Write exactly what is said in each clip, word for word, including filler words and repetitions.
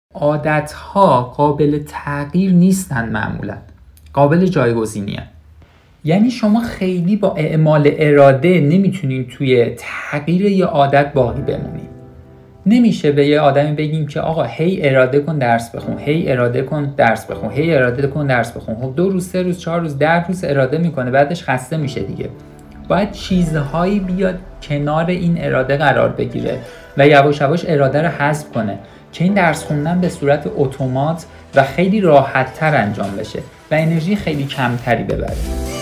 عادت‌ها قابل تغییر نیستن، معمولا قابل جایگزینی هستند. یعنی شما خیلی با اعمال اراده نمیتونین توی تغییر یه عادت باقی بمونید. نمیشه به یه آدمی بگیم که آقا هی اراده کن درس بخون، هی اراده کن درس بخون، هی اراده کن درس بخون. خب دو روز، سه روز، چهار روز، ده روز اراده میکنه، بعدش خسته میشه دیگه. باید چیزهایی بیاد کنار این اراده قرار بگیره و یواش یواش اراده رو حذف کنه که این درس خوندن به صورت اتومات و خیلی راحت تر انجام بشه و انرژی خیلی کمتری ببره.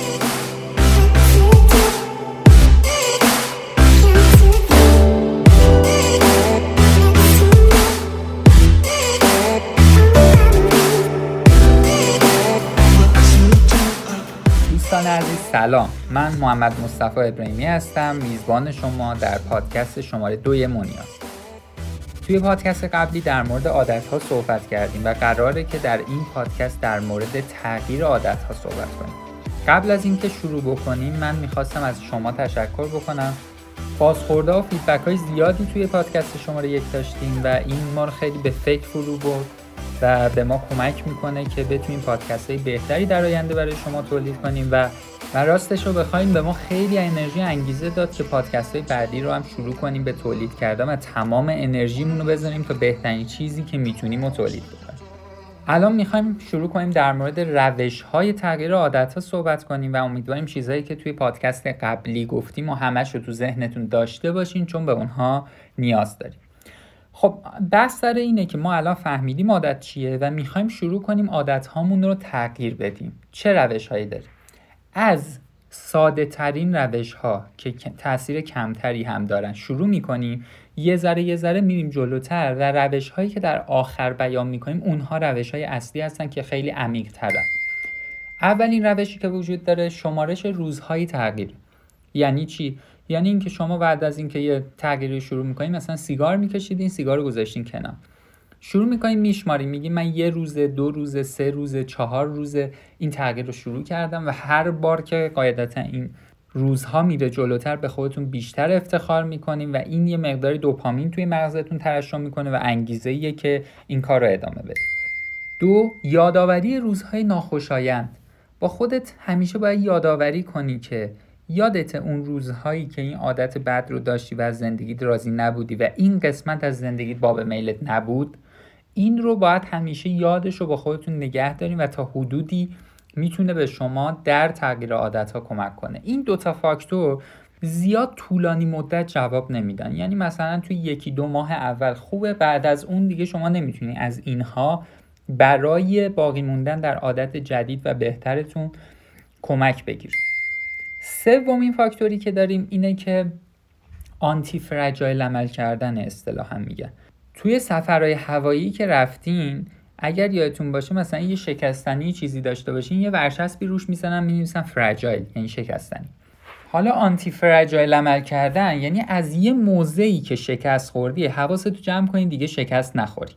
دوستان عزیز سلام، من محمد مصطفی ابراهیمی هستم، میزبان شما در پادکست شماره دوی مونیا. توی پادکست قبلی در مورد عادت‌ها صحبت کردیم و قراره که در این پادکست در مورد تغییر عادت‌ها صحبت کنیم. قبل از اینکه شروع بکنیم من می‌خواستم از شما تشکر بکنم. بازخوردها و فیدبک‌های زیادی توی پادکست شماره یک داشتیم و این ما رو خیلی به فکر فرو برد و به ما کمک میکنه که بتونیم پادکست‌های بهتری در آینده برای شما تولید کنیم و و راستش رو بخوایم به ما خیلی انرژی انگیزه داد که پادکست‌های بعدی رو هم شروع کنیم به تولید کردن و تمام انرژیمون رو بذاریم تا بهترین چیزی که میتونیم رو تولید کنیم. الان میخوایم شروع کنیم در مورد روش‌های تغییر عادت‌ها صحبت کنیم و امیدواریم چیزایی که توی پادکست قبلی گفتیم و همش رو تو ذهنتون داشته باشین، چون به اونها نیاز داریم. خب بحث سر اینه که ما الان فهمیدیم عادت چیه و میخوایم شروع کنیم عادت هامون رو تغییر بدیم. چه روش هایی داریم؟ از ساده ترین روش ها که تأثیر کمتری هم دارن شروع میکنیم، یه ذره یه ذره میریم جلوتر و روش هایی که در آخر بیان میکنیم اونها روش های اصلی هستن که خیلی عمیق ترن. اولین روشی که وجود داره شمارش روزهای تغییر. یعنی چی؟ یعنی اینکه شما بعد از اینکه یه تغییری شروع می‌کنید، مثلا سیگار می‌کشیدین، سیگار رو گذاشتین کنار، شروع می‌کنید میشمارید، میگی من یه روز، دو روز، سه روز، چهار روز این تغییر رو شروع کردم و هر بار که قاعدتا این روزها میره جلوتر به خودتون بیشتر افتخار می‌کنین و این یه مقدار دوپامین توی مغزتون ترشح می‌کنه و انگیزه‌ایه که این کار رو ادامه بدید. دو، یادآوری روزهای ناخوشایند. با خودت همیشه باید یادآوری کنی که یادت اون روزهایی که این عادت بد رو داشتی و از زندگیت راضی نبودی و این قسمت از زندگیت باب میلت نبود، این رو باید همیشه یادش رو با خودتون نگه دارین و تا حدودی میتونه به شما در تغییر عادت‌ها کمک کنه. این دوتا فاکتور زیاد طولانی مدت جواب نمیدن، یعنی مثلا توی یکی دو ماه اول خوبه، بعد از اون دیگه شما نمیتونی از اینها برای باقی موندن در عادت جدید و بهترتون کمک بگیرید. سومین فاکتوری که داریم اینه که آنتی فرجایل عمل کردن اصطلاحاً میگن. توی سفرهای هوایی که رفتین اگر یادتون باشه مثلا یه شکستنی چیزی داشته باشین، یه ورچسبی روش میزنن می‌نویسن فرجایل، یعنی شکستنی. حالا آنتی فرجایل عمل کردن یعنی از یه موضعی که شکست خوردی حواستو جمع کنین دیگه شکست نخوری.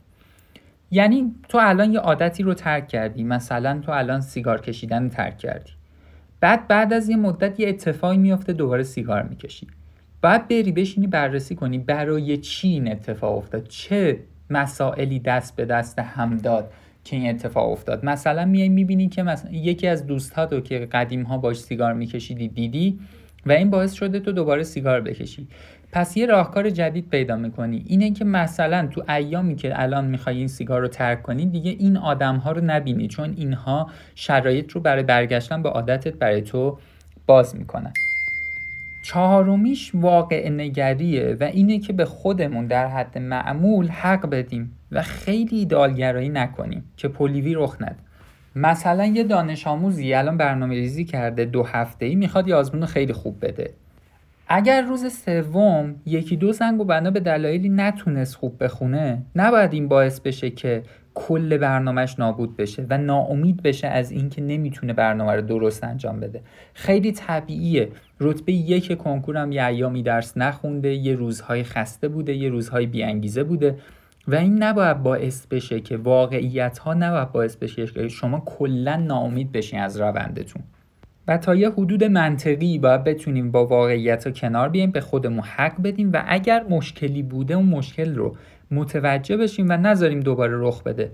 یعنی تو الان یه عادتی رو ترک کردی، مثلا تو الان سیگار کشیدن رو ترک کردی، بعد بعد از یه مدت یه اتفاقی میفته دوباره سیگار میکشی، باید بری بشینی بررسی کنی برای چی این اتفاق افتاد، چه مسائلی دست به دست هم داد که این اتفاق افتاد. مثلا میای میبینی که مثلا یکی از دوستاتو که قدیم ها باش سیگار میکشیدی دیدی و این باعث شده تو دوباره سیگار بکشی، پس یه راهکار جدید پیدا میکنی، اینه که مثلا تو ایامی که الان میخوای این سیگار رو ترک کنی دیگه این آدم‌ها رو نبینی، چون اینها شرایط رو برای برگشتن به عادتت برای تو باز میکنن. چهارمیش واقع نگریه و اینه که به خودمون در حد معمول حق بدیم و خیلی ایدئالگرایی نکنیم که پولیوی رخ نده. مثلا یه دانش آموزی الان برنامه ریزی کرده دو هفته‌ای میخواد یه آزمون خیلی خوب بده. اگر روز سوم یکی دو زنگ و بنا به دلایلی نتونست خوب بخونه، نباید این باعث بشه که کل برنامهش نابود بشه و ناامید بشه از این که نمیتونه برنامه رو درست انجام بده. خیلی طبیعیه، رتبه یک کنکورم یه ایامی درس نخونده، یه روزهای خسته بوده، یه روزهای بی‌انگیزه بوده و این نباید باعث بشه که واقعیت ها نباید باعث بشه که شما کلا ناامید بشین از روندتون. و تا یه حدود منطقی باید بتونیم با واقعیت رو کنار بیاییم، به خودمون حق بدیم و اگر مشکلی بوده اون مشکل رو متوجه بشیم و نذاریم دوباره رخ بده.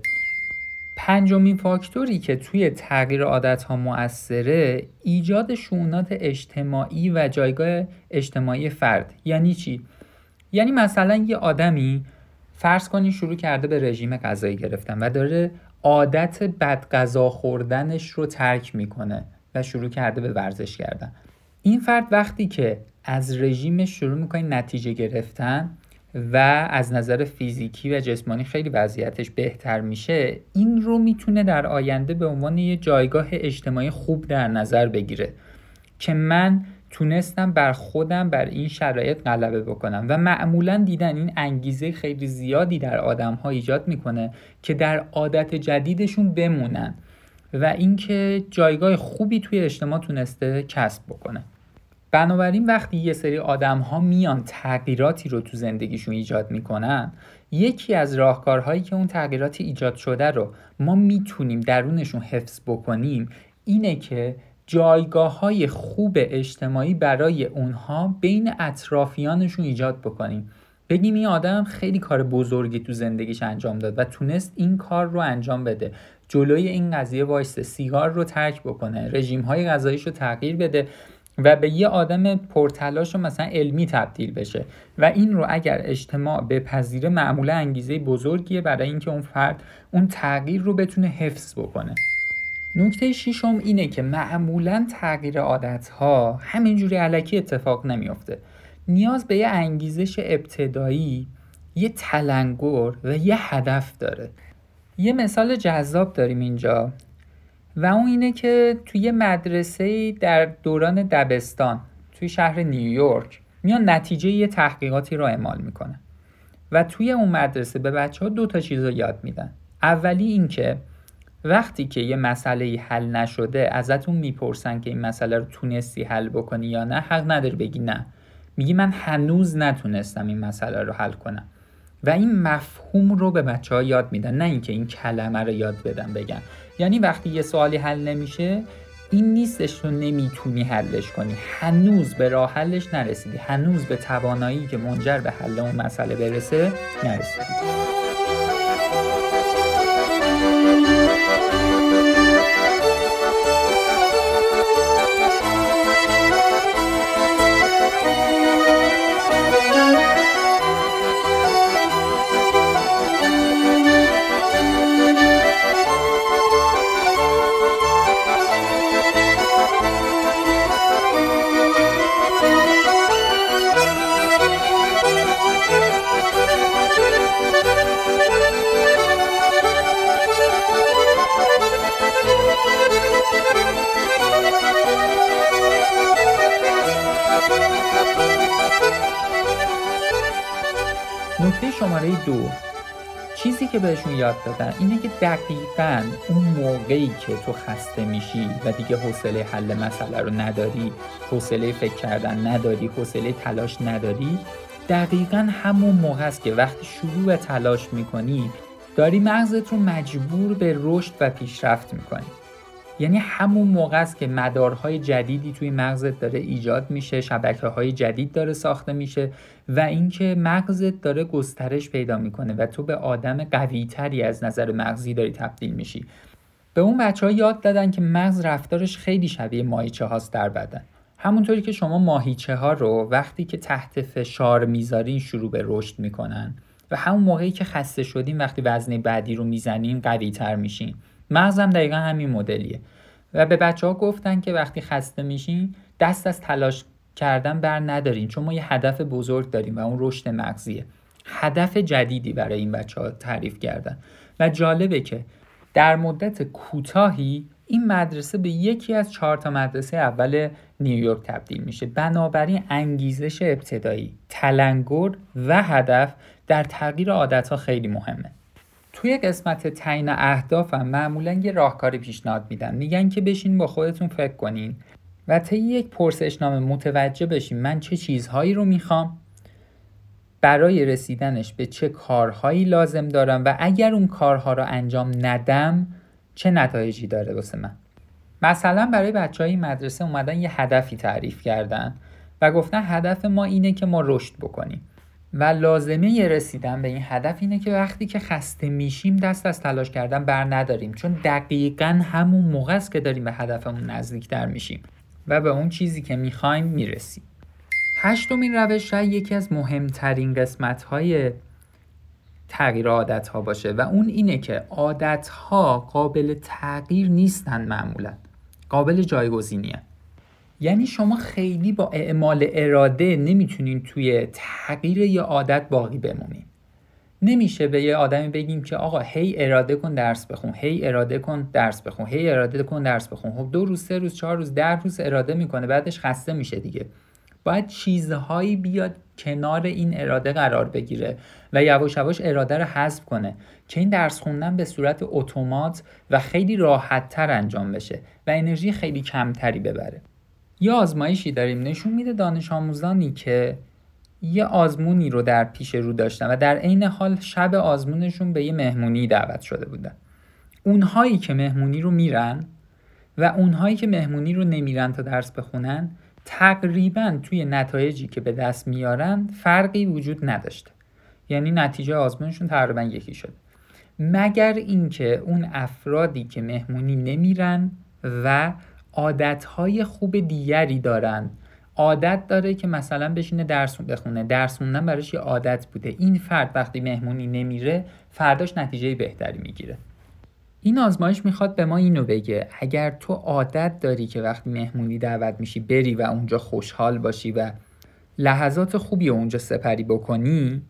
پنجمین فاکتوری که توی تغییر عادت‌ها مؤثره، ایجاد شؤونات اجتماعی و جایگاه اجتماعی فرد. یعنی چی؟ یعنی مثلا یه آدمی فرض کنی شروع کرده به رژیم غذایی گرفتن و داره عادت بد غذا خوردنش رو ترک میکنه و شروع کرده به ورزش کردن. این فرد وقتی که از رژیمش شروع میکنه نتیجه گرفتن و از نظر فیزیکی و جسمانی خیلی وضعیتش بهتر میشه، این رو میتونه در آینده به عنوان یه جایگاه اجتماعی خوب در نظر بگیره که من تونستم بر خودم بر این شرایط غلبه بکنم و معمولا دیدن این انگیزه خیلی زیادی در آدم‌ها ایجاد میکنه که در عادت جدیدشون بمونن و اینکه جایگاه خوبی توی اجتماع تونسته کسب بکنه. بنابراین وقتی یه سری آدم‌ها میان تغییراتی رو تو زندگیشون ایجاد میکنن، یکی از راهکارهایی که اون تغییراتی ایجاد شده رو ما میتونیم درونشون حفظ بکنیم اینه که جایگاه‌های خوب اجتماعی برای اونها بین اطرافیانشون ایجاد بکنیم. بگیم این آدم خیلی کار بزرگی تو زندگیش انجام داد و تونست این کار رو انجام بده، جلوی این قضیه وایسته، سیگار رو ترک بکنه، رژیم‌های غذاییش رو تغییر بده و به یه آدم پرتلاش و مثلا علمی تبدیل بشه و این رو اگر اجتماع بپذیره معمولا انگیزه بزرگیه برای اینکه اون فرد اون تغییر رو بتونه حفظ بکنه. نکته ششم اینه که معمولا تغییر عادت‌ها همینجوری الکی اتفاق نمیفته. نیاز به یه انگیزش ابتدایی، یه تلنگر و یه هدف داره. یه مثال جذاب داریم اینجا و اون اینه که توی مدرسه در دوران دبستان توی شهر نیویورک میان نتیجه یه تحقیقاتی رو اعمال میکنن و توی اون مدرسه به بچه‌ها دو تا چیز رو یاد میدن. اولی این که وقتی که یه مسئله حل نشده ازتون میپرسن که این مسئله رو تونستی حل بکنی یا نه، حق نداری بگی نه، میگی من هنوز نتونستم این مسئله رو حل کنم و این مفهوم رو به بچه‌ها یاد میدن، نه اینکه این کلمه رو یاد بدن بگن. یعنی وقتی یه سوالی حل نمیشه این نیستش تو نمیتونی حلش کنی، هنوز به راه حلش نرسیدی، هنوز به توانایی که منجر به حل اون مسئله برسه نرسیدی. نکته شماره دو، چیزی که بهشون یاد دادن اینه که دقیقاً اون موقعی که تو خسته میشی و دیگه حوصله حل مسئله رو نداری، حوصله فکر کردن نداری، حوصله تلاش نداری، دقیقاً همون موقع است که وقتی شروع به تلاش میکنی داری مغزت رو مجبور به رشد و پیشرفت میکنی. یعنی همون موقع است که مدارهای جدیدی توی مغزت داره ایجاد میشه، شبکه‌های جدید داره ساخته میشه و اینکه مغزت داره گسترش پیدا میکنه و تو به آدم قوی‌تری از نظر مغزی داری تبدیل میشی. به اون بچه‌ها یاد دادن که مغز رفتارش خیلی شبیه ماهیچه هاست در بدن. همونطوری که شما ماهیچه ها رو وقتی که تحت فشار میذارین شروع به رشد میکنن و همون موقعی که خسته شدین وقتی وزن بعدی رو میزنین قوی‌تر میشین. مغزم دقیقا همین مدلیه و به بچه ها گفتن که وقتی خسته میشین دست از تلاش کردن بر ندارین، چون ما یه هدف بزرگ داریم و اون رشد مغزیه. هدف جدیدی برای این بچه ها تعریف کردن و جالبه که در مدت کوتاهی این مدرسه به یکی از چهار تا مدرسه اول نیویورک تبدیل میشه. بنابراین انگیزش ابتدایی، تلنگر و هدف در تغییر عادتها خیلی مهمه. توی قسمت تعیین اهدافم معمولا یه راهکاری پیشنهاد میدن، میگن که بشین با خودتون فکر کنین و طی یک پرسشنامه متوجه بشین من چه چیزهایی رو میخوام، برای رسیدنش به چه کارهایی لازم دارم و اگر اون کارها رو انجام ندم چه نتایجی داره واسه من. مثلا برای بچهای مدرسه اومدن یه هدفی تعریف کردن و گفتن هدف ما اینه که ما رشد بکنیم و لازمه رسیدن به این هدف اینه که وقتی که خسته میشیم دست از تلاش کردن بر نداریم، چون دقیقاً همون موقع است که داریم به هدفمون نزدیکتر میشیم و به اون چیزی که میخوایم میرسیم. هشتمین روش شاید یکی از مهمترین قسمت‌های تغییر عادت‌ها باشه و اون اینه که عادت‌ها قابل تغییر نیستن، معمولاً قابل جایگزینیه. یعنی شما خیلی با اعمال اراده نمیتونین توی تغییر یه عادت باقی بمونین. نمیشه به یه آدمی بگیم که آقا هی اراده کن درس بخون، هی اراده کن درس بخون، هی اراده کن درس بخون. خب دو روز، سه روز، چهار روز، ده روز اراده میکنه، بعدش خسته میشه دیگه. باید چیزهایی بیاد کنار این اراده قرار بگیره و یواش یواش اراده رو حذف کنه که این درس خوندن به صورت اتومات و خیلی راحت تر انجام بشه و انرژی خیلی کمتری ببره. یه آزمایشی داریم نشون میده دانش آموزانی که یه آزمونی رو در پیش رو داشتن و در عین حال شب آزمونشون به یه مهمونی دعوت شده بودن، اونهایی که مهمونی رو میرن و اونهایی که مهمونی رو نمیرن تا درس بخونن تقریباً توی نتایجی که به دست میارن فرقی وجود نداشته. یعنی نتیجه آزمونشون تقریباً یکی شده، مگر اینکه اون افرادی که مهمونی نمیرن و عادتهای خوب دیگری دارن. عادت داره که مثلا بشینه درس بخونه، درس خوندن براش یه عادت بوده. این فرد وقتی مهمونی نمیره فرداش نتیجه بهتری میگیره. این آزمایش میخواد به ما اینو بگه اگر تو عادت داری که وقتی مهمونی دعوت میشی بری و اونجا خوشحال باشی و لحظات خوبی اونجا سپری بکنی،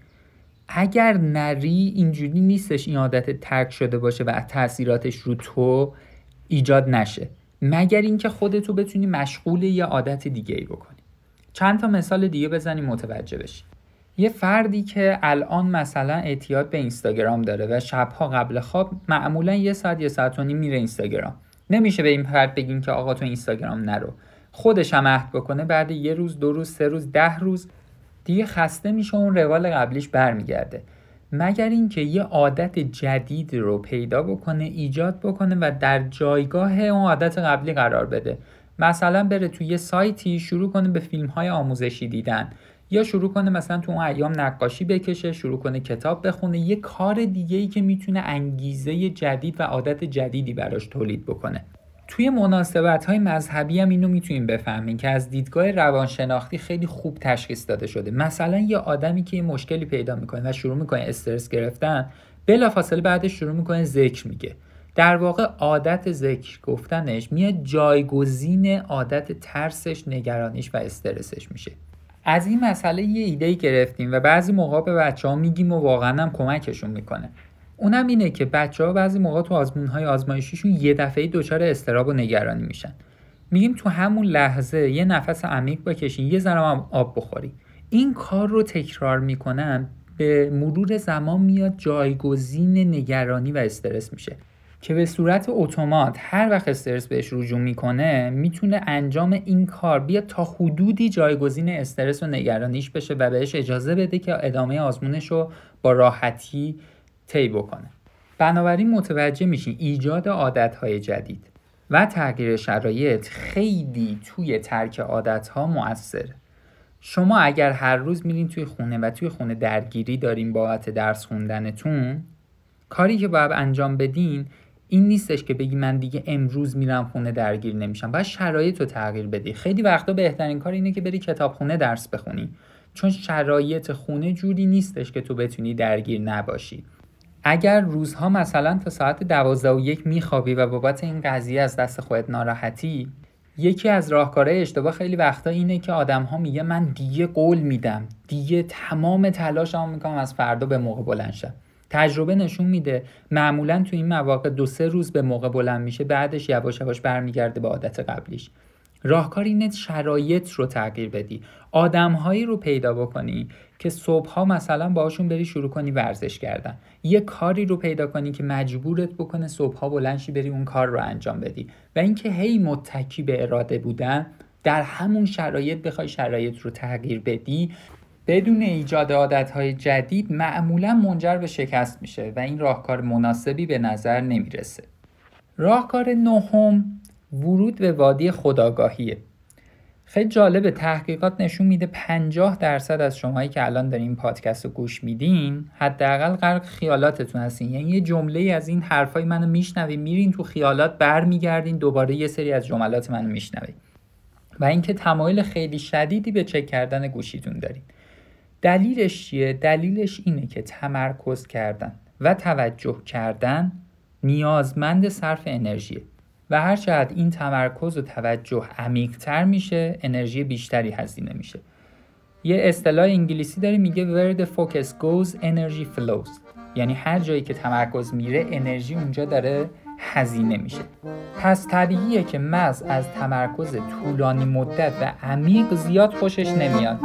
اگر نری اینجوری نیستش این عادت ترک شده باشه و تأثیراتش رو تو ایجاد نشه، مگر اینکه خودتو بتونی مشغول یه عادت دیگه ای بکنی. چند تا مثال دیگه بزنیم متوجه بشی. یه فردی که الان مثلا اعتیاد به اینستاگرام داره و شبها قبل خواب معمولا یه ساعت یه ساعت و نیم میره اینستاگرام. نمیشه به این فرد بگیم که آقا تو اینستاگرام نرو. خودش هم عهد بکنه بعد یه روز، دو روز، سه روز، ده روز دیگه خسته میشه، اون روال قبلیش برمیگرده. مگر اینکه یه عادت جدید رو پیدا بکنه، ایجاد بکنه و در جایگاه اون عادت قبلی قرار بده. مثلا بره توی یه سایتی شروع کنه به فیلم‌های آموزشی دیدن، یا شروع کنه مثلا تو اون ایام نقاشی بکشه، شروع کنه کتاب بخونه، یه کار دیگه‌ای که میتونه انگیزه جدید و عادت جدیدی براش تولید بکنه. توی مناسبت‌های مذهبی هم اینو میتونیم بفهمیم که از دیدگاه روانشناختی خیلی خوب تشخیص داده شده. مثلا یه آدمی که یه مشکلی پیدا میکنه و شروع میکنه استرس گرفتن، بلافاصله بعدش شروع میکنه ذکر میگه. در واقع عادت ذکر گفتنش میاد جایگزین عادت ترسش، نگرانیش و استرسش میشه. از این مسئله یه ایده‌ای گرفتیم و بعضی موقع به بچه‌ها میگیم و واقعا هم کمکشون میکنه. اونم اینه که بچه‌ها بعضی موقع تو آزمون‌های آزمایشیشون یه دفعه‌ای دچار اضطراب و نگرانی میشن. میگیم تو همون لحظه یه نفس عمیق بکشین، یه ذره آب بخوری. این کار رو تکرار میکنن، به مرور زمان میاد جایگزین نگرانی و استرس میشه که به صورت اتومات هر وقت استرس بهش رجوع میکنه میتونه انجام این کار بیاد تا حدودی جایگزین استرس و نگرانیش بشه و بهش اجازه بده که ادامه آزمونش رو با راحتی طی بکنه. بنابراین متوجه میشین ایجاد عادت‌های جدید و تغییر شرایط خیلی توی ترک عادت‌ها مؤثره. شما اگر هر روز میرین توی خونه و توی خونه درگیری دارین بابت درس خوندنتون، کاری که باید انجام بدین این نیستش که بگی من دیگه امروز میرم خونه درگیر نمیشم. باید شرایط رو تغییر بدی. خیلی وقتا بهترین کار اینه که بری کتابخونه درس بخونی، چون شرایط خونه جوری نیستش که تو بتونی درگیر نباشی. اگر روزها مثلا تا ساعت دوازده و یک میخوابی و بابت این قضیه از دست خودت ناراحتی، یکی از راهکارهای اشتباه خیلی وقتا اینه که آدم‌ها میگه من دیگه قول میدم، دیگه تمام تلاشمو میکنم از فردا به موقع بلند شم. تجربه نشون میده معمولا تو این مواقع دو سه روز به موقع بلند میشه، بعدش یواش یواش برمیگرده به عادت قبلیش. راهکار اینه شرایط رو تغییر بدی، آدم‌هایی رو پیدا بکنی که صبح‌ها مثلا باهاشون بری شروع کنی ورزش کردن، یه کاری رو پیدا کنی که مجبورت بکنه صبح‌ها بلند شی بری اون کار رو انجام بدی و اینکه هی متکی به اراده بودن در همون شرایط بخوای شرایط رو تغییر بدی بدون ایجاد عادت‌های جدید معمولا منجر به شکست میشه و این راهکار مناسبی به نظر نمیرسه. راهکار نهم ورود به وادی خودآگاهیه. خیلی جالبه، تحقیقات نشون میده پنجاه درصد از شماهایی که الان دارین این پادکست رو گوش میدین حداقل غرق خیالاتتون هستین. یعنی یه جمله از این حرفای منو میشنوین، میرین تو خیالات، برمیگردین دوباره یه سری از جملات منو میشنوین و اینکه تمایل خیلی شدیدی به چک کردن گوشیتون دارین. دلیلش چیه؟ دلیلش اینه که تمرکز کردن و توجه کردن نیازمند صرف انرژیه و هر چقدر این تمرکز و توجه عمیق‌تر میشه انرژی بیشتری هزینه میشه. یه اصطلاح انگلیسی داره میگه where the focus goes energy flows، یعنی هر جایی که تمرکز میره انرژی اونجا داره هزینه میشه. پس طبیعیه که مغز از تمرکز طولانی مدت و عمیق زیاد خوشش نمیاد.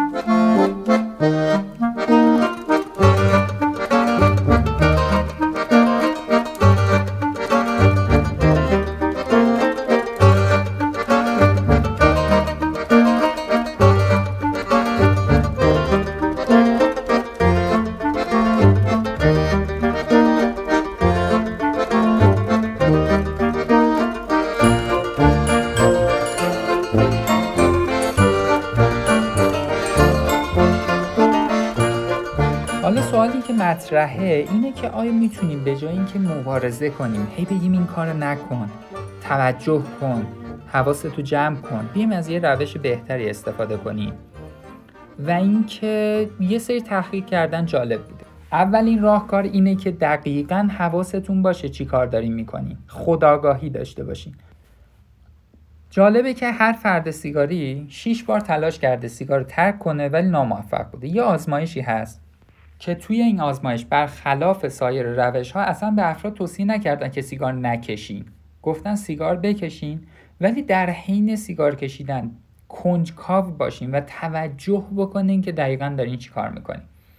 سوالی که مطرحه اینه که آیا میتونیم به جای اینکه مبارزه کنیم هی بگیم این کار نکن، توجه کن، حواستو جمع کن، بیایم از یه روش بهتری استفاده کنیم؟ و اینکه یه سری تحقیق کردن جالب بوده. اولین راهکار اینه که دقیقاً حواستون باشه چی کار دارین میکنین، خودآگاهی داشته باشین. جالبه که هر فرد سیگاری شش بار تلاش کرده سیگار رو ترک کنه ولی ناموفق بوده. یه آزمایشی هست که توی این آزمایش برخلاف سایر روش‌ها اصلا به افراد توصیه نکردن که سیگار نکشین. گفتن سیگار بکشین ولی در حین سیگار کشیدن کنجکاو باشین و توجه بکنین که دقیقاً دارین چی کار میکنین.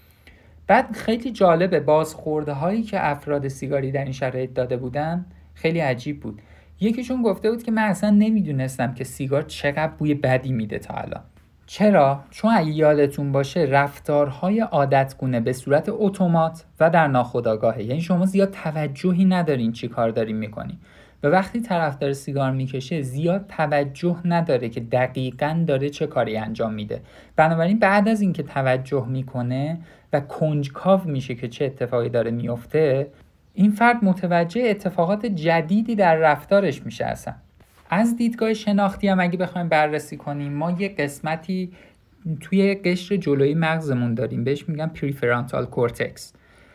بعد خیلی جالبه بازخورده هایی که افراد سیگاری در این شرایط داده بودن خیلی عجیب بود. یکیشون گفته بود که من اصلا نمیدونستم که سیگار چقدر بوی بدی میده تا الان. چرا؟ چون اگه یادتون باشه رفتارهای عادتگونه به صورت اتومات و در ناخودآگاهه، یعنی شما زیاد توجهی ندارین چی کار دارین میکنین و وقتی طرف داره سیگار میکشه زیاد توجه نداره که دقیقاً داره چه کاری انجام میده. بنابراین بعد از اینکه توجه میکنه و کنجکاو میشه که چه اتفاقی داره میفته، این فرد متوجه اتفاقات جدیدی در رفتارش میشه. اصلا از دیدگاه شناختی هم اگه بخوایم بررسی کنیم، ما یه قسمتی توی قشر جلویی مغزمون داریم بهش میگن پریفرانتال کورتکس،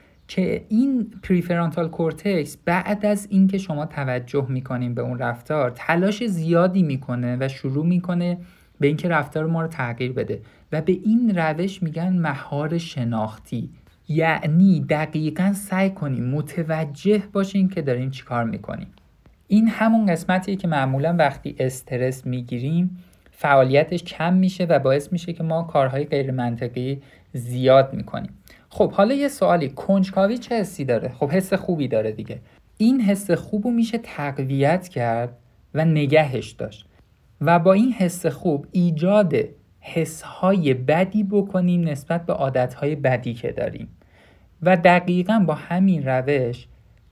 که این پریفرانتال کورتکس بعد از اینکه شما توجه میکنین به اون رفتار تلاش زیادی میکنه و شروع میکنه به اینکه رفتار ما رو تغییر بده و به این روش میگن مهار شناختی. یعنی دقیقاً سعی کنین متوجه باشین که دارین چی کار میکنین. این همون قسمتیه که معمولاً وقتی استرس میگیریم فعالیتش کم میشه و باعث میشه که ما کارهای غیر منطقی زیاد میکنیم. خب حالا یه سوالی، کنجکاوی چه حسی داره؟ خب حس خوبی داره دیگه. این حس خوبو میشه تقویت کرد و نگهش داشت و با این حس خوب ایجاد حسهای بدی بکنیم نسبت به عادتهای بدی که داریم و دقیقاً با همین روش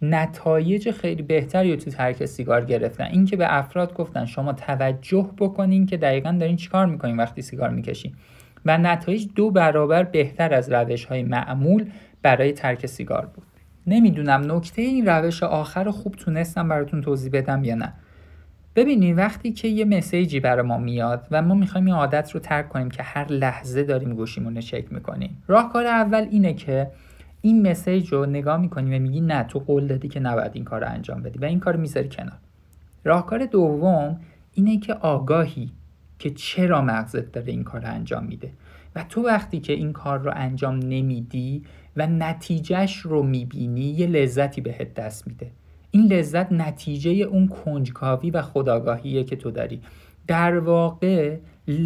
نتایج خیلی بهتری رو تو ترک سیگار گرفتن. این که به افراد گفتن شما توجه بکنین که دقیقاً دارین چی کار میکنین وقتی سیگار میکشین و نتایج دو برابر بهتر از روش‌های معمول برای ترک سیگار بود. نمیدونم نکته این روش آخر رو خوب تونستم براتون توضیح بدم یا نه. ببینین وقتی که یه مسیجی برای ما میاد و ما میخوایم این عادت رو ترک کنیم که هر لحظه داریم گوشیمون رو چک میکنیم، راهکار اول اینه که این مسیج رو نگاه میکنی و میگی نه تو قول دادی که نباید این کار رو انجام بدی و این کار رو میذاری کنار. راهکار دوم اینه که آگاهی که چرا مغزت داره این کار رو انجام میده و تو وقتی که این کار رو انجام نمیدی و نتیجهش رو میبینی یه لذتی بهت دست میده. این لذت نتیجه اون کنجکاوی و خودآگاهیه که تو داری. در واقع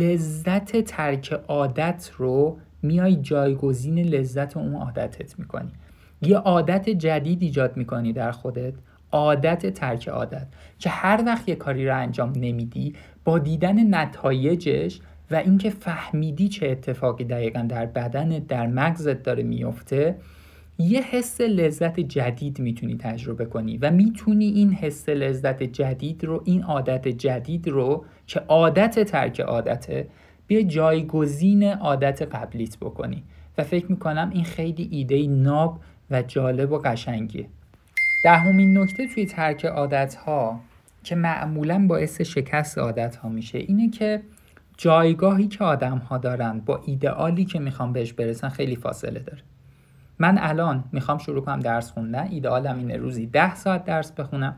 لذت ترک عادت رو میای جایگزین لذت اون عادتت میکنی. یه عادت جدید ایجاد میکنی در خودت، عادت ترک عادت، که هر وقت یه کاری رو انجام نمیدی با دیدن نتایجش و اینکه فهمیدی چه اتفاقی دقیقاً در بدنت در مغزت داره میفته یه حس لذت جدید میتونی تجربه کنی و میتونی این حس لذت جدید رو، این عادت جدید رو که عادت ترک عادته، بیا جایگزین عادت قبلیت بکنی و فکر میکنم این خیلی ایده ناب و جالب و قشنگیه. دهمین نکته توی ترک عادت‌ها که معمولاً باعث شکست عادت‌ها میشه اینه که جایگاهی که آدم‌ها دارن با ایدئالی که میخوام بهش برسن خیلی فاصله داره. من الان میخوام شروع کنم درس خوندن، ایدئالم اینه روزی ده ساعت درس بخونم،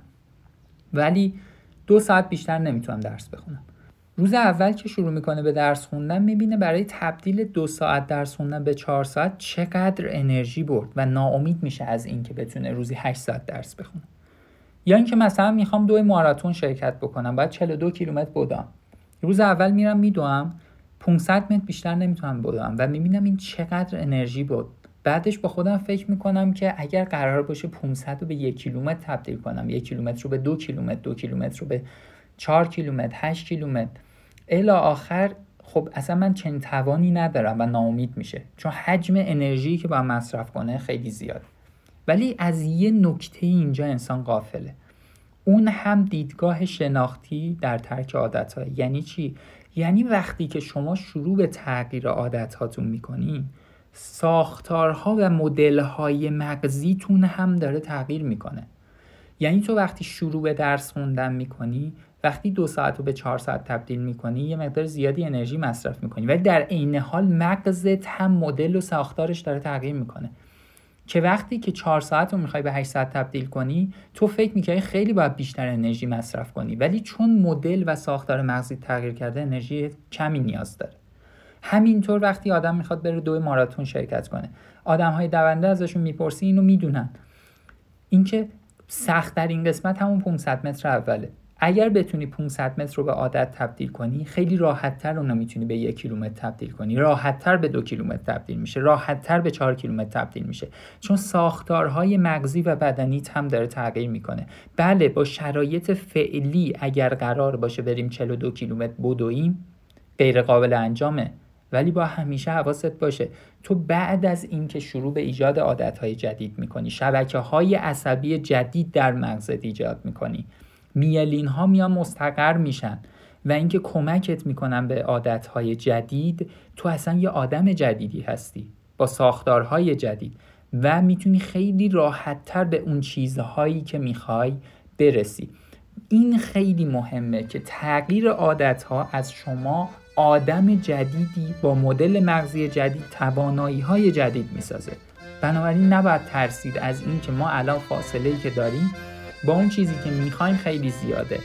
ولی دو ساعت بیشتر نمیتونم درس بخونم. روز اول که شروع میکنه به درس خوندن میبینه برای تبدیل دو ساعت درس خوندن به چهار ساعت چقدر انرژی برد و ناامید میشه از این که بتونه روزی هشت ساعت درس بخونه. یا اینکه مثلا میخوام دوی ماراتون شرکت بکنم، باید چهل و دو کیلومتر بدوم. روز اول میرم میدوم، پانصد متر بیشتر نمیتونم بدوم و میبینم این چقدر انرژی بود. بعدش با خودم فکر میکنم که اگر قرار باشه پانصد رو به یک کیلومتر تبدیل کنم، یک کیلومتر رو به دو کیلومتر، دو کیلومتر رو به چهار کیلومتر، هشت کیلومتر الی آخر، خب اصلا من چنین توانی ندارم و ناامید میشه، چون حجم انرژی که باید مصرف کنه خیلی زیاد. ولی از یه نکته اینجا انسان غافله، اون هم دیدگاه شناختی در ترک عادت‌ها. یعنی چی؟ یعنی وقتی که شما شروع به تغییر عادت‌هاتون میکنین، ساختارها و مدل‌های مغزیتون هم داره تغییر میکنه. یعنی تو وقتی شروع به درس خوندن میکنی، وقتی دو ساعت رو به چهار ساعت تبدیل میکنی، یه مقدار زیادی انرژی مصرف میکنی، ولی در عین حال مغزت هم مدل و ساختارش داره تغییر میکنه که وقتی که چهار ساعت رو میخوای به هشت ساعت تبدیل کنی، تو فکر میکنی خیلی باید بیشتر انرژی مصرف کنی، ولی چون مدل و ساختار مغزی تغییر کرده انرژی کمی نیاز داره. همینطور وقتی آدم میخواد بره دوی ماراتون شرکت کنه، آدم‌های دونده ازشون میپرسی اینو میدونن، اینکه سخت در این قسمت همون پانصد متر اوله. اگر بتونی پانصد متر رو به عادت تبدیل کنی، خیلی راحت‌تر اونو میتونی به یک کیلومتر تبدیل کنی، راحت‌تر به دو کیلومتر تبدیل میشه، راحت‌تر به چهار کیلومتر تبدیل میشه، چون ساختارهای مغزی و بدنیت هم داره تغییر میکنه. بله، با شرایط فعلی اگر قرار باشه بریم چهل و دو کیلومتر بدویم غیر قابل انجامه، ولی با همیشه حواست باشه تو بعد از این که شروع به ایجاد عادت‌های جدید میکنی، شبکه‌های عصبی جدید در مغزت ایجاد میکنی، میلین ها میان مستقر میشن و اینکه کمکت میکنن به عادتهای جدید، تو اصلا یه آدم جدیدی هستی با ساختارهای جدید و میتونی خیلی راحت تر به اون چیزهایی که میخوای برسی. این خیلی مهمه که تغییر عادتها از شما آدم جدیدی با مدل مغزی جدید، توانایی های جدید میسازه. بنابراین نباید ترسید از این که ما الان فاصله‌ای که داریم با اون چیزی که میخوایم خیلی زیاده.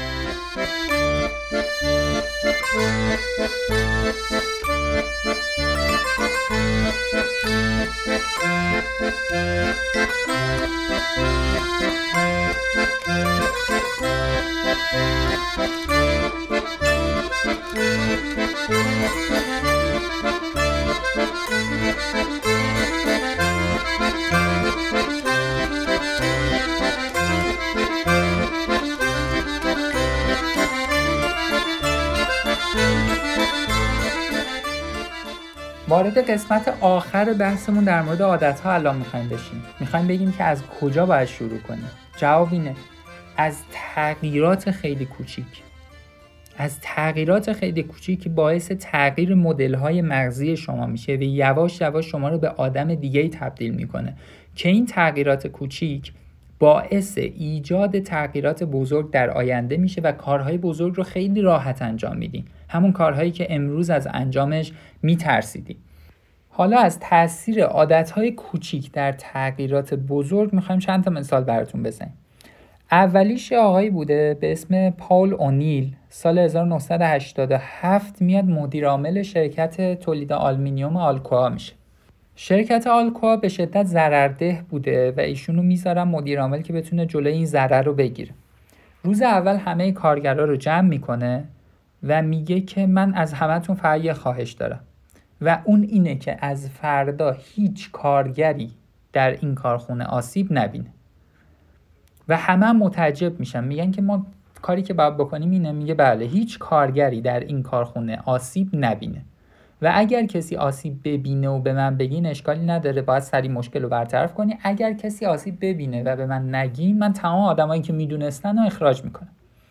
وارد قسمت آخر بحثمون در مورد عادت‌ها الان می‌خوایم بشیم. می‌خوایم بگیم که از کجا باید شروع کنیم. جواب اینه: از تغییرات خیلی کوچیک. از تغییرات خیلی کوچیک که باعث تغییر مدل‌های مغزی شما میشه و یواش یواش شما رو به آدم دیگه‌ای تبدیل می‌کنه که این تغییرات کوچیک باعث ایجاد تغییرات بزرگ در آینده میشه و کارهای بزرگ رو خیلی راحت انجام میدین. همون کارهایی که امروز از انجامش میترسیدی. حالا از تاثیر عادتهای کوچیک در تغییرات بزرگ میخوایم چند تا مثال براتون بزنیم. اولیش آقایی بوده به اسم پاول اونیل، سال هزار و نهصد و هشتاد و هفت میاد مدیر عامل شرکت تولید آلومینیوم آلکوآ میشه. شرکت آلکوآ به شدت ضررده بوده و ایشونو میذارن مدیر عامل که بتونه جلوی این ضرر رو بگیره. روز اول همه کارگرا رو جمع میکنه و میگه که من از همتون فقط یه خواهش دارم و اون اینه که از فردا هیچ کارگری در این کارخونه آسیب نبینه. و همه هم متعجب میشن، میگن که ما کاری که باید بکنیم اینه. میگه بله، هیچ کارگری در این کارخونه آسیب نبینه. و اگر کسی آسیب ببینه و به من بگین اشکالی نداره، باید سریع مشکل رو برطرف کنی. اگر کسی آسیب ببینه و به من نگین، من تمام آدمایی که میدونستن رو اخراج میکنم.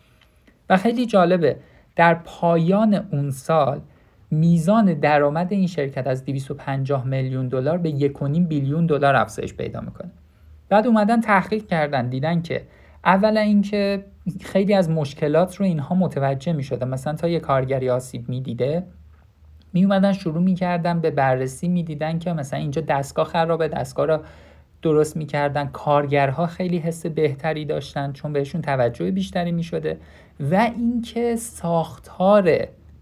و خیلی جالبه در پایان اون سال میزان درآمد این شرکت از دویست و پنجاه میلیون دلار به یک و نیم بیلیون دلار افزایش پیدا میکنه. بعد اومدن تحقیق کردن، دیدن که اولا اینکه خیلی از مشکلات رو اینها متوجه میشدن. مثلا تا یه کارگری آسیب میدیده، می اومدن شروع میکردن به بررسی، میدیدن که مثلا اینجا دستگاه خرابه، دستگاه رو درست میکردن. کارگرها خیلی حس بهتری داشتن چون بهشون توجه بیشتری میشده. و اینکه ساختار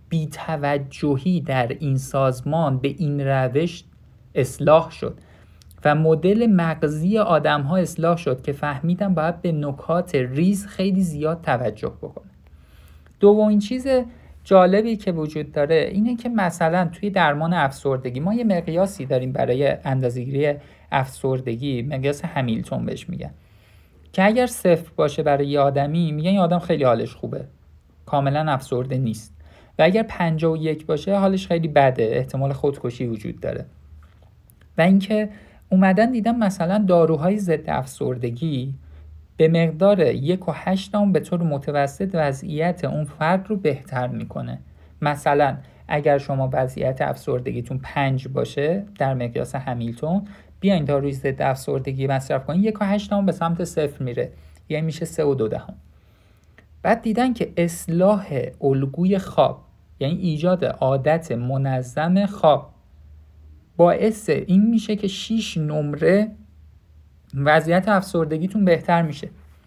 بی‌توجهی در این سازمان به این روش اصلاح شد و مدل مغزی آدم‌ها اصلاح شد که فهمیدن باید به نکات ریز خیلی زیاد توجه بکنه. دومین چیز جالبی که وجود داره اینه که مثلا توی درمان افسردگی ما یه مقیاسی داریم برای اندازه‌گیری افسردگی، مقیاس همیلتون بهش میگن، که اگر صفر باشه برای یه آدمی میگن این آدم خیلی حالش خوبه، کاملا افسرده نیست. و اگر پنجاه و یک باشه حالش خیلی بده، احتمال خودکشی وجود داره. و اینکه اومدن دیدن مثلا داروهای ضد افسردگی به مقدار یک و هشتم به طور متوسط وضعیت اون فرد رو بهتر میکنه. مثلا اگر شما وضعیت افسردگیتون پنج باشه در مقیاس همیلتون، بیاین داروی ضد افسردگی مصرف کنین، یک و هشتم به سمت صفر میره، یعنی میشه سه و دو دهم. بعد دیدن که اصلاح الگوی خواب، یعنی ایجاد عادت منظم خواب، باعث این میشه که شش نمره وضعیت افسردگیتون بهتر میشه.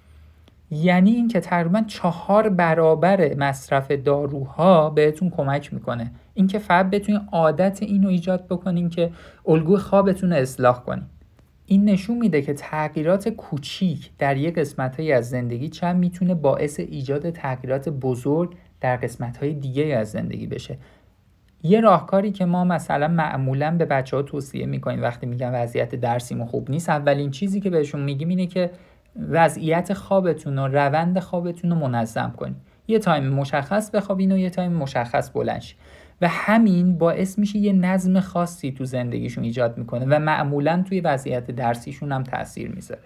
یعنی این که تقریبا چهار برابر مصرف داروها بهتون کمک میکنه. این که فقط بتونین عادت اینو ایجاد بکنین که الگوی خوابتون رو اصلاح کنین. این نشون میده که تغییرات کوچیک در یک قسمت‌هایی از زندگی چند میتونه باعث ایجاد تغییرات بزرگ در قسمت‌های دیگه از زندگی بشه. یه راهکاری که ما مثلا معمولا به بچه‌ها توصیه میکنیم وقتی میگن وضعیت درسیمون خوب نیست، اولین چیزی که بهشون میگیم اینه که وضعیت خوابتون و روند خوابتون رو منظم کنید. یه تایم مشخص بخوابین و یه تایم مشخص بلند شید. و همین باعث میشه یه نظم خاصی تو زندگیشون ایجاد میکنه و معمولا توی وضعیت درسیشون هم تاثیر میذاره.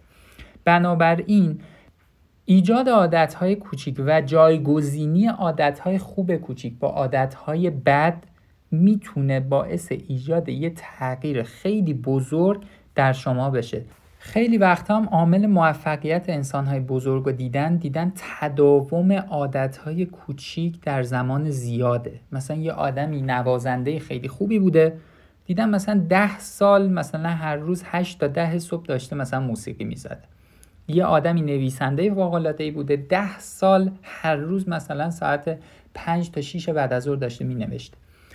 بنابراین ایجاد عادتهای کوچیک و جایگزینی عادتهای خوب کوچیک با عادتهای بد میتونه باعث ایجاد یه تغییر خیلی بزرگ در شما بشه. خیلی وقتا هم عامل موفقیت انسان‌های بزرگ رو دیدن دیدن تداوم عادت‌های کوچیک در زمان زیاده. مثلا یه آدمی نوازنده خیلی خوبی بوده، دیدن مثلا ده سال مثلا هر روز هشت تا ده صبح داشته مثلا موسیقی میزده. یه آدمی نویسنده فوق‌العاده‌ای بوده، ده سال هر روز مثلا ساعت پنج تا شش بعد از ظهر داشته مینوشته.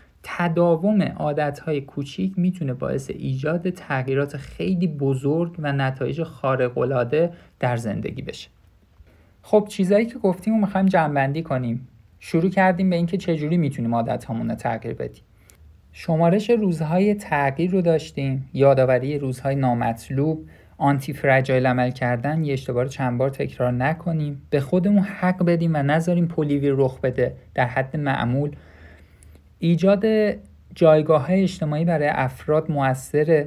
تداوم عادت‌های کوچیک میتونه باعث ایجاد تغییرات خیلی بزرگ و نتایج خارق‌العاده در زندگی بشه. خب چیزایی که گفتیم رو می‌خوایم جمع‌بندی کنیم. شروع کردیم به اینکه چجوری میتونیم عادت‌هامون رو تغییر بدیم. شمارش روزهای تغییر رو داشتیم، یادآوری روزهای نامطلوب، آنتی فرجایل عمل کردن، یه اشتباه رو چند بار تکرار نکنیم، به خودمون حق بدیم و نذاریم پلیوی رخ بده در حد معمول. ایجاد جایگاه‌های اجتماعی برای افراد مؤثر،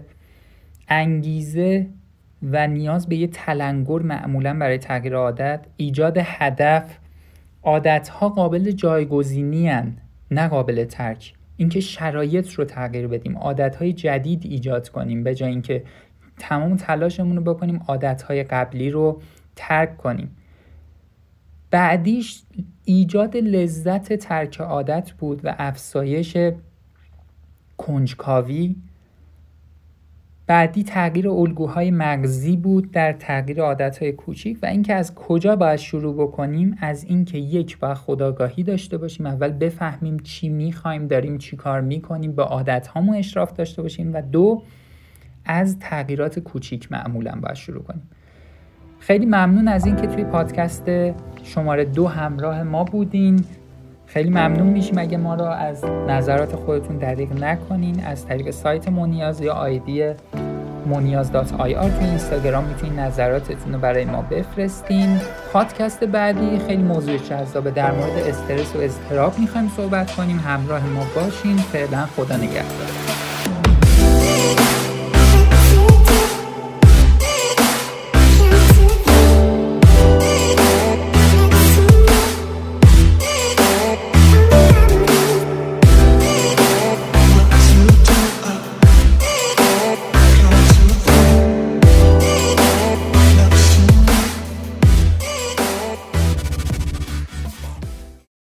انگیزه و نیاز به یه تلنگر معمولاً برای تغییر عادت، ایجاد هدف. عادت‌ها قابل جایگزینی هستند، نه قابل ترک. اینکه شرایط رو تغییر بدیم، عادت‌های جدید ایجاد کنیم به جای اینکه تمام تلاشمون رو بکنیم عادت‌های قبلی رو ترک کنیم. بعدیش ایجاد لذت ترک عادت بود و افزایش کنجکاوی. بعدی تغییر الگوهای مغزی بود در تغییر عادتهای کوچیک و اینکه از کجا باید شروع بکنیم. از اینکه یک باید خودآگاهی داشته باشیم، اول بفهمیم چی میخوایم، داریم چی کار میکنیم، با عادتهامون اشراف داشته باشیم و دو از تغییرات کوچیک معمولا باید شروع کنیم. خیلی ممنون از این که توی پادکست شماره دو همراه ما بودین. خیلی ممنون میشیم اگه ما رو از نظرات خودتون دریغ نکنین. از طریق سایت مونیاز یا آیدی مونیاز دات آی آر تو اینستاگرام میتونین نظراتتون رو برای ما بفرستین. پادکست بعدی خیلی موضوع جذابه، در مورد استرس و اضطراب میخوایم صحبت کنیم. همراه ما باشین. فعلا خدا نگهدار.